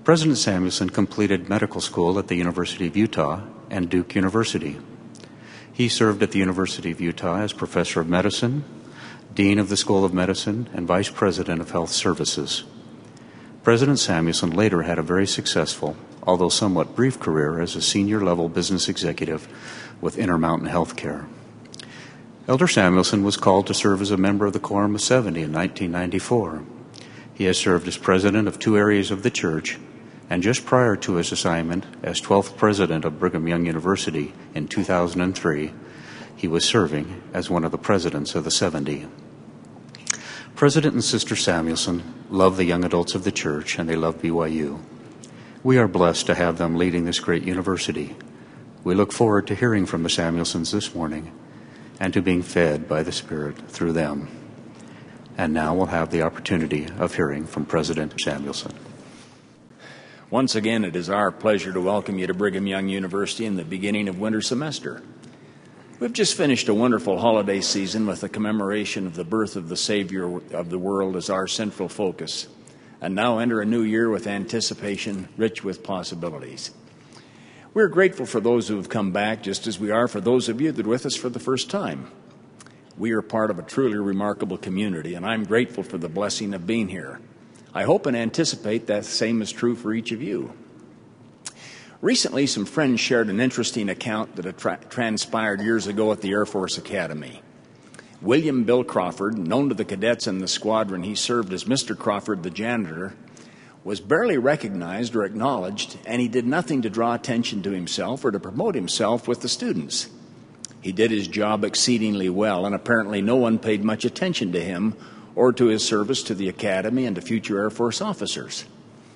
President Samuelson completed medical school at the University of Utah and Duke University. He served at the University of Utah as professor of medicine, dean of the School of Medicine, and vice president of health services. President Samuelson later had a very successful, although somewhat brief career as a senior-level business executive with Intermountain Healthcare. Elder Samuelson was called to serve as a member of the Quorum of 70 in 1994. He has served as president of 2 areas of the church, and just prior to his assignment as 12th president of Brigham Young University in 2003, he was serving as one of the presidents of the 70. President and Sister Samuelson love the young adults of the church, and they love BYU. We are blessed to have them leading this great university. We look forward to hearing from the Samuelsons this morning and to being fed by the Spirit through them. And now we'll have the opportunity of hearing from President Samuelson. Once again, it is our pleasure to welcome you to Brigham Young University in the beginning of winter semester. We've just finished a wonderful holiday season with the commemoration of the birth of the Savior of the world as our central focus, and now enter a new year with anticipation rich with possibilities. We're grateful for those who have come back, just as we are for those of you that are with us for the first time. We are part of a truly remarkable community, and I'm grateful for the blessing of being here. I hope and anticipate that the same is true for each of you. Recently, some friends shared an interesting account that had transpired years ago at the Air Force Academy. William Bill Crawford, known to the cadets in the squadron he served as Mr. Crawford the janitor, was barely recognized or acknowledged, and he did nothing to draw attention to himself or to promote himself with the students. He did his job exceedingly well, and apparently no one paid much attention to him or to his service to the Academy and to future Air Force officers.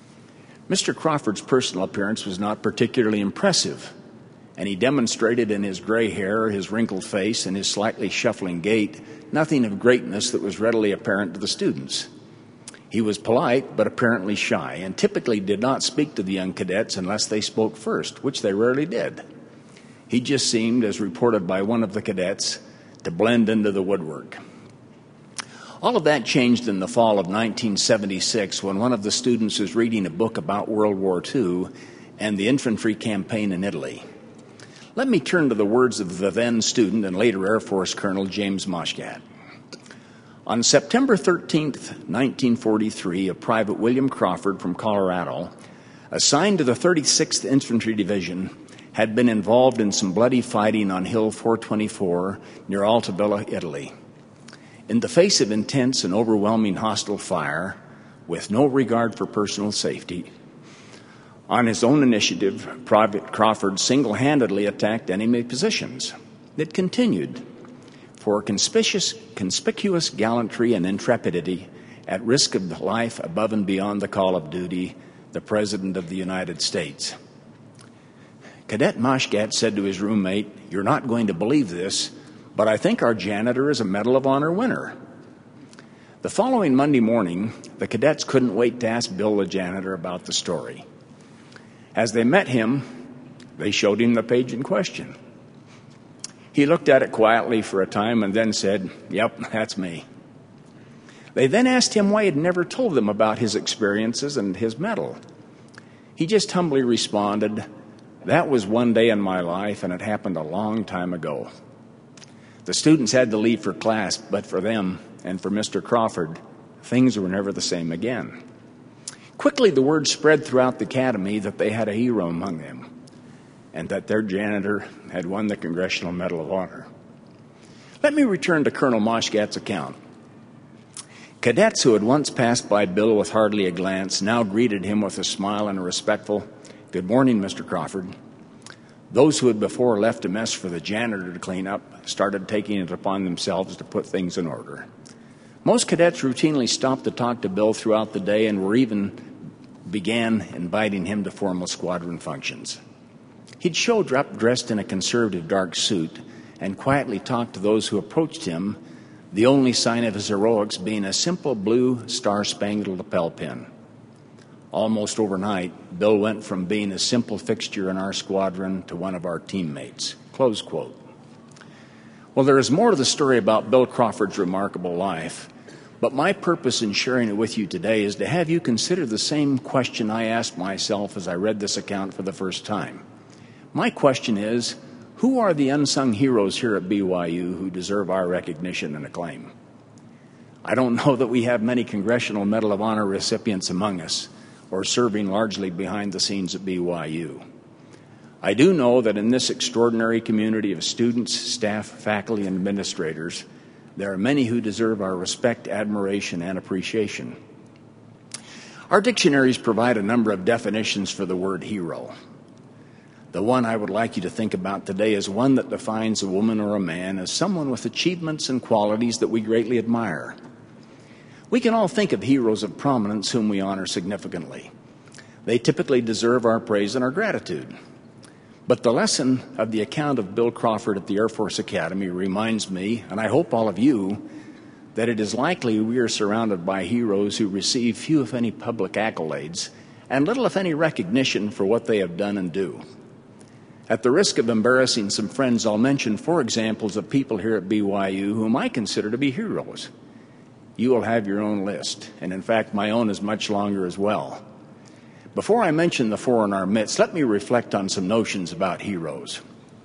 Mr. Crawford's personal appearance was not particularly impressive, and he demonstrated in his gray hair, his wrinkled face, and his slightly shuffling gait nothing of greatness that was readily apparent to the students. He was polite, but apparently shy, and typically did not speak to the young cadets unless they spoke first, which they rarely did. He just seemed, as reported by one of the cadets, to blend into the woodwork. All of that changed in the fall of 1976 when one of the students was reading a book about World War II and the infantry campaign in Italy. Let me turn to the words of the then student and later Air Force Colonel James Moshgat. On September 13, 1943, a Private William Crawford from Colorado, assigned to the 36th Infantry Division, had been involved in some bloody fighting on Hill 424 near Altavilla, Italy. In the face of intense and overwhelming hostile fire, with no regard for personal safety, on his own initiative, Private Crawford single-handedly attacked enemy positions. It continued. For conspicuous gallantry and intrepidity, at risk of life above and beyond the call of duty, the President of the United States. Cadet Moshgat said to his roommate, "You're not going to believe this, but I think our janitor is a Medal of Honor winner." The following Monday morning, the cadets couldn't wait to ask Bill the janitor about the story. As they met him, they showed him the page in question. He looked at it quietly for a time and then said, "Yep, that's me." They then asked him why he'd never told them about his experiences and his medal. He just humbly responded, "That was one day in my life, and it happened a long time ago." The students had to leave for class, but for them and for Mr. Crawford, things were never the same again. Quickly, the word spread throughout the academy that they had a hero among them, and that their janitor had won the Congressional Medal of Honor. Let me return to Colonel Moshgat's account. Cadets who had once passed by Bill with hardly a glance now greeted him with a smile and a respectful, "Good morning, Mr. Crawford." Those who had before left a mess for the janitor to clean up started taking it upon themselves to put things in order. Most cadets routinely stopped to talk to Bill throughout the day and began inviting him to formal squadron functions. He'd show up dressed in a conservative dark suit and quietly talk to those who approached him, the only sign of his heroics being a simple blue star-spangled lapel pin. Almost overnight, Bill went from being a simple fixture in our squadron to one of our teammates. Close quote. Well, there is more to the story about Bill Crawford's remarkable life, But my purpose in sharing it with you today is to have you consider the same question I asked myself as I read this account for the first time. My question is, who are the unsung heroes here at BYU who deserve our recognition and acclaim? I don't know that we have many Congressional Medal of Honor recipients among us, or serving largely behind the scenes at BYU. I do know that in this extraordinary community of students, staff, faculty, and administrators, there are many who deserve our respect, admiration, and appreciation. Our dictionaries provide a number of definitions for the word hero. The one I would like you to think about today is one that defines a woman or a man as someone with achievements and qualities that we greatly admire. We can all think of heroes of prominence whom we honor significantly. They typically deserve our praise and our gratitude. But the lesson of the account of Bill Crawford at the Air Force Academy reminds me, and I hope all of you, that it is likely we are surrounded by heroes who receive few, if any, public accolades and little, if any, recognition for what they have done and do. At the risk of embarrassing some friends, I'll mention 4 examples of people here at BYU whom I consider to be heroes. You will have your own list, and in fact, my own is much longer as well. Before I mention the 4 in our midst, let me reflect on some notions about heroes.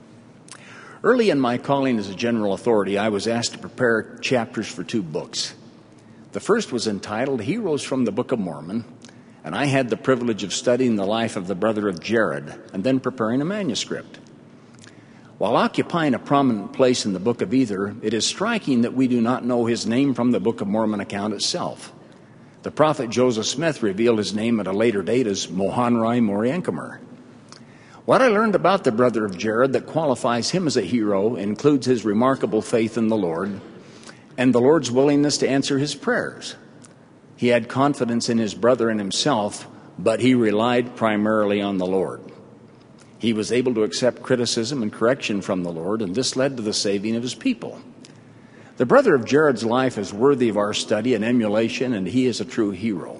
Early in my calling as a general authority, I was asked to prepare chapters for 2 books. The first was entitled Heroes from the Book of Mormon, and I had the privilege of studying the life of the brother of Jared and then preparing a manuscript. While occupying a prominent place in the book of either, it is striking that we do not know his name from the Book of Mormon account itself. The prophet Joseph Smith revealed his name at a later date as Mohonri Moriankumer. What I learned about the brother of Jared that qualifies him as a hero includes his remarkable faith in the Lord and the Lord's willingness to answer his prayers. He had confidence in his brother and himself, but he relied primarily on the Lord. He was able to accept criticism and correction from the Lord, and this led to the saving of his people. The brother of Jared's life is worthy of our study and emulation, and he is a true hero.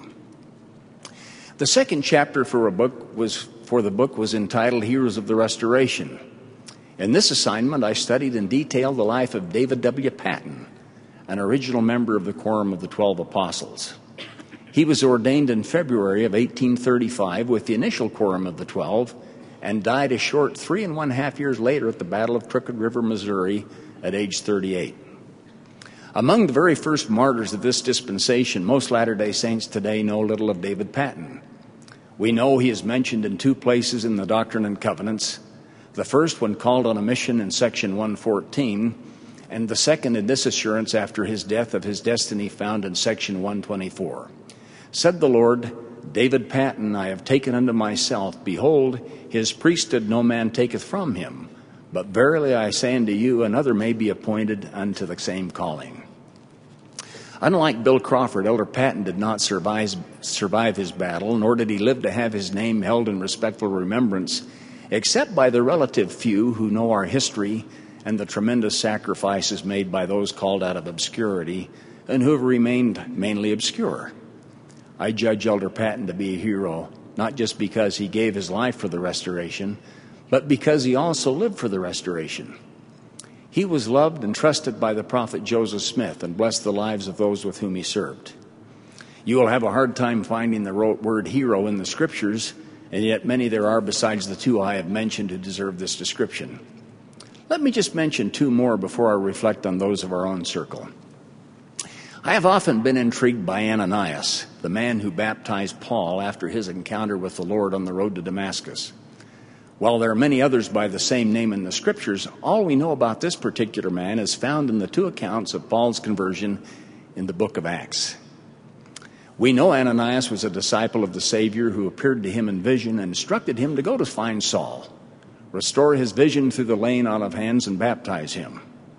The second chapter for the book was entitled Heroes of the Restoration. In this assignment, I studied in detail the life of David W. Patton, an original member of the Quorum of the 12 Apostles. He was ordained in February of 1835 with the initial Quorum of the 12 and died a short 3½ years later at the Battle of Crooked River, Missouri, at age 38. Among the very first martyrs of this dispensation, most Latter-day Saints today know little of David Patton. We know he is mentioned in 2 places in the Doctrine and Covenants, the first when called on a mission in section 114, and the second in this assurance after his death of his destiny found in section 124. Said the Lord, David Patton I have taken unto myself. Behold, his priesthood no man taketh from him. But verily I say unto you, another may be appointed unto the same calling. Unlike Bill Crawford, Elder Patton did not survive his battle, nor did he live to have his name held in respectful remembrance, except by the relative few who know our history and the tremendous sacrifices made by those called out of obscurity and who have remained mainly obscure. I judge Elder Patton to be a hero, not just because he gave his life for the restoration, but because he also lived for the restoration. He was loved and trusted by the prophet Joseph Smith and blessed the lives of those with whom he served. You will have a hard time finding the word hero in the scriptures, and yet many there are besides the 2 I have mentioned who deserve this description. Let me just mention 2 more before I reflect on those of our own circle. I have often been intrigued by Ananias, the man who baptized Paul after his encounter with the Lord on the road to Damascus. While there are many others by the same name in the scriptures, all we know about this particular man is found in the 2 accounts of Paul's conversion in the book of Acts. We know Ananias was a disciple of the Savior who appeared to him in vision and instructed him to go to find Saul, restore his vision through the laying on of hands, and baptize him.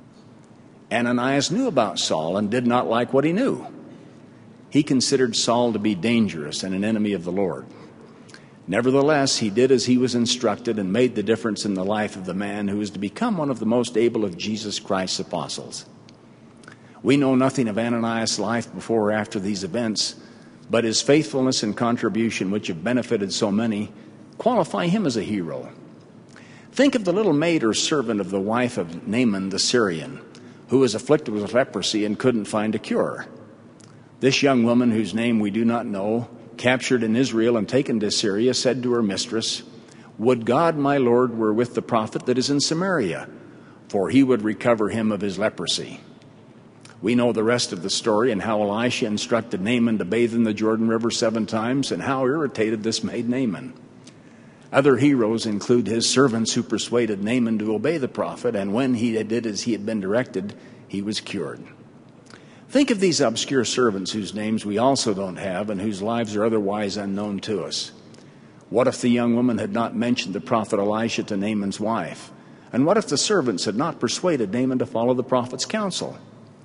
Ananias knew about Saul and did not like what he knew. He considered Saul to be dangerous and an enemy of the Lord. Nevertheless, he did as he was instructed and made the difference in the life of the man who was to become one of the most able of Jesus Christ's apostles. We know nothing of Ananias' life before or after these events, but his faithfulness and contribution, which have benefited so many, qualify him as a hero. Think of the little maid or servant of the wife of Naaman the Syrian, who was afflicted with leprosy and couldn't find a cure. This young woman, whose name we do not know, captured in Israel and taken to Syria, said to her mistress, "Would God, my Lord, were with the prophet that is in Samaria, for he would recover him of his leprosy." We know the rest of the story and how Elisha instructed Naaman to bathe in the Jordan River 7 times and how irritated this made Naaman. Other heroes include his servants who persuaded Naaman to obey the prophet, and when he did as he had been directed, he was cured. Think of these obscure servants whose names we also don't have and whose lives are otherwise unknown to us. What if the young woman had not mentioned the prophet Elisha to Naaman's wife? And what if the servants had not persuaded Naaman to follow the prophet's counsel?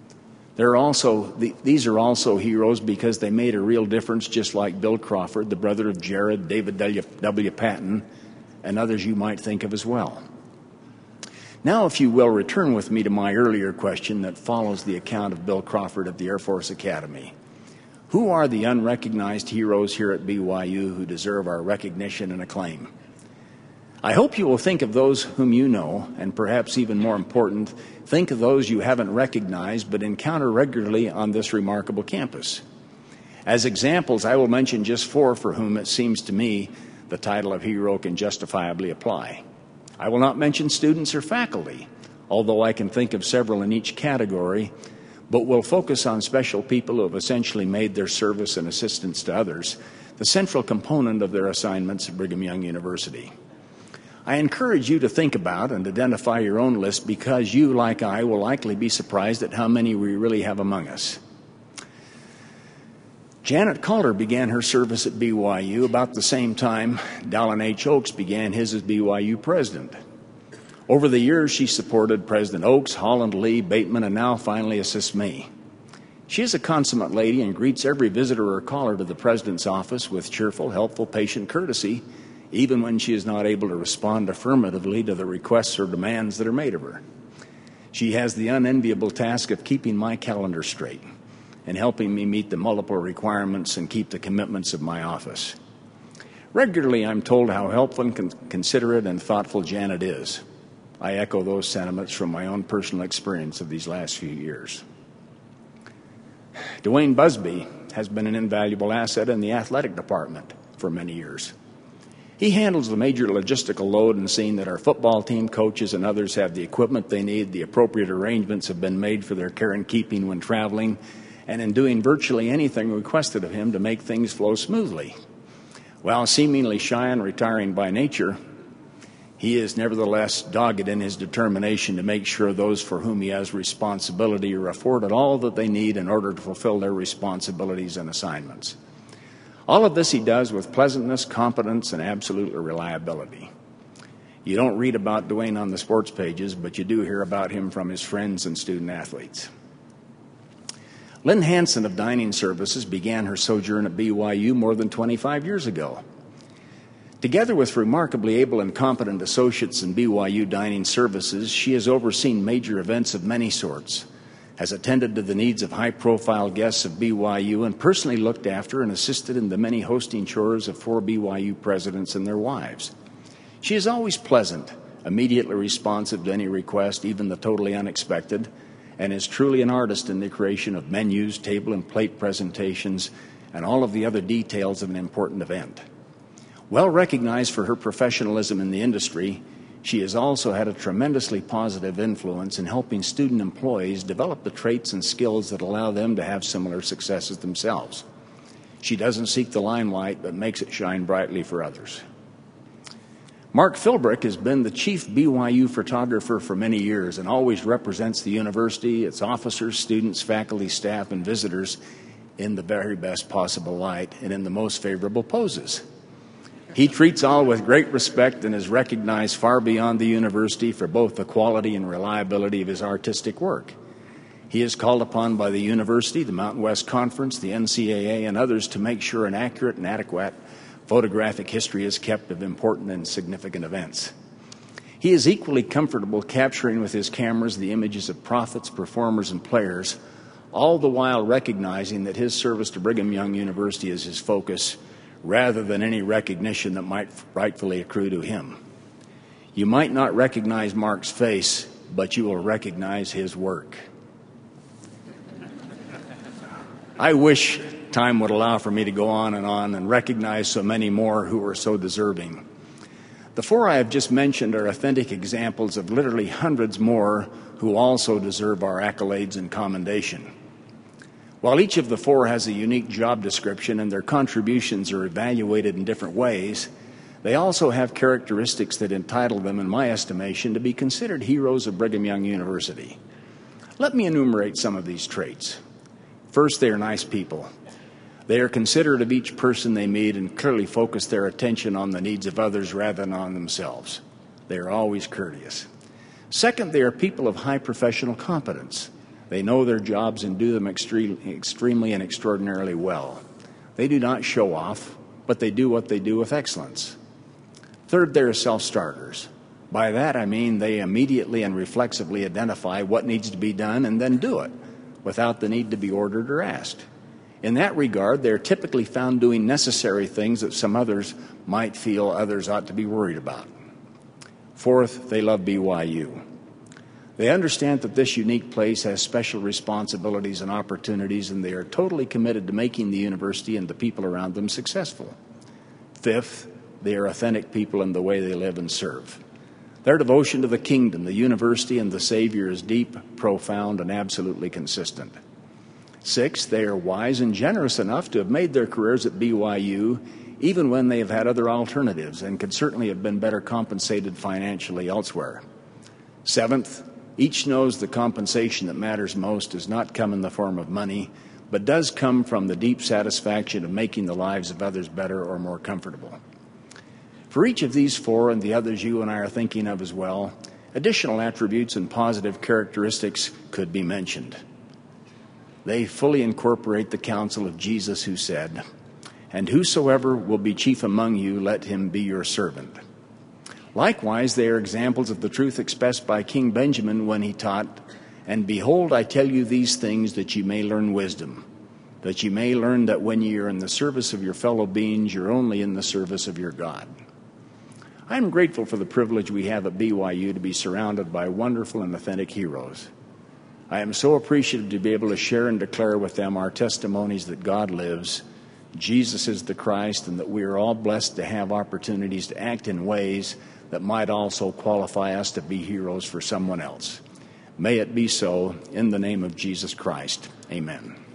These are also heroes because they made a real difference, just like Bill Crawford, the brother of Jared, David W. Patton, and others you might think of as well. Now, if you will, return with me to my earlier question that follows the account of Bill Crawford at the Air Force Academy. Who are the unrecognized heroes here at BYU who deserve our recognition and acclaim? I hope you will think of those whom you know, and perhaps even more important, think of those you haven't recognized but encounter regularly on this remarkable campus. As examples, I will mention just 4 for whom it seems to me the title of hero can justifiably apply. I will not mention students or faculty, although I can think of several in each category, but will focus on special people who have essentially made their service and assistance to others the central component of their assignments at Brigham Young University. I encourage you to think about and identify your own list because you, like I, will likely be surprised at how many we really have among us. Janet Calder began her service at BYU about the same time Dallin H. Oaks began his as BYU president. Over the years, she supported President Oaks, Holland Lee, Bateman, and now finally assists me. She is a consummate lady and greets every visitor or caller to the president's office with cheerful, helpful, patient courtesy, even when she is not able to respond affirmatively to the requests or demands that are made of her. She has the unenviable task of keeping my calendar straight and helping me meet the multiple requirements and keep the commitments of my office. Regularly, I'm told how helpful and considerate and thoughtful Janet is. I echo those sentiments from my own personal experience of these last few years. Dwayne Busby has been an invaluable asset in the athletic department for many years. He handles the major logistical load in seeing that our football team, coaches, and others have the equipment they need, the appropriate arrangements have been made for their care and keeping when traveling, and in doing virtually anything requested of him to make things flow smoothly. While seemingly shy and retiring by nature, he is nevertheless dogged in his determination to make sure those for whom he has responsibility are afforded all that they need in order to fulfill their responsibilities and assignments. All of this he does with pleasantness, competence, and absolute reliability. You don't read about Dwayne on the sports pages, but you do hear about him from his friends and student athletes. Lynn Hanson of Dining Services began her sojourn at BYU more than 25 years ago. Together with remarkably able and competent associates in BYU Dining Services, she has overseen major events of many sorts, has attended to the needs of high-profile guests of BYU, and personally looked after and assisted in the many hosting chores of 4 BYU presidents and their wives. She is always pleasant, immediately responsive to any request, even the totally unexpected, and is truly an artist in the creation of menus, table and plate presentations, and all of the other details of an important event. Well recognized for her professionalism in the industry, she has also had a tremendously positive influence in helping student employees develop the traits and skills that allow them to have similar successes themselves. She doesn't seek the limelight, but makes it shine brightly for others. Mark Philbrick has been the chief BYU photographer for many years and always represents the university, its officers, students, faculty, staff, and visitors in the very best possible light and in the most favorable poses. He treats all with great respect and is recognized far beyond the university for both the quality and reliability of his artistic work. He is called upon by the university, the Mountain West Conference, the NCAA, and others to make sure an accurate and adequate photographic history is kept of important and significant events. He is equally comfortable capturing with his cameras the images of prophets, performers, and players, all the while recognizing that his service to Brigham Young University is his focus, rather than any recognition that might rightfully accrue to him. You might not recognize Mark's face, but you will recognize his work. I wish time would allow for me to go on and recognize so many more who are so deserving. The four I have just mentioned are authentic examples of literally hundreds more who also deserve our accolades and commendation. While each of the four has a unique job description and their contributions are evaluated in different ways, they also have characteristics that entitle them, in my estimation, to be considered heroes of Brigham Young University. Let me enumerate some of these traits. First, they are nice people. They are considerate of each person they meet and clearly focus their attention on the needs of others rather than on themselves. They are always courteous. Second, they are people of high professional competence. They know their jobs and do them extremely and extraordinarily well. They do not show off, but they do what they do with excellence. Third, they are self-starters. By that I mean they immediately and reflexively identify what needs to be done and then do it, without the need to be ordered or asked. In that regard, they're typically found doing necessary things that some others might feel others ought to be worried about. Fourth, they love BYU. They understand that this unique place has special responsibilities and opportunities, and they are totally committed to making the university and the people around them successful. Fifth, they are authentic people in the way they live and serve. Their devotion to the kingdom, the university, and the Savior is deep, profound, and absolutely consistent. Sixth, they are wise and generous enough to have made their careers at BYU even when they have had other alternatives and could certainly have been better compensated financially elsewhere. Seventh, each knows the compensation that matters most does not come in the form of money, but does come from the deep satisfaction of making the lives of others better or more comfortable. For each of these four and the others you and I are thinking of as well, additional attributes and positive characteristics could be mentioned. They fully incorporate the counsel of Jesus, who said, "And whosoever will be chief among you, let him be your servant." Likewise, they are examples of the truth expressed by King Benjamin when he taught, "And behold, I tell you these things that ye may learn wisdom, that ye may learn that when ye are in the service of your fellow beings, you're only in the service of your God." I am grateful for the privilege we have at BYU to be surrounded by wonderful and authentic heroes. I am so appreciative to be able to share and declare with them our testimonies that God lives, Jesus is the Christ, and that we are all blessed to have opportunities to act in ways that might also qualify us to be heroes for someone else. May it be so, in the name of Jesus Christ. Amen.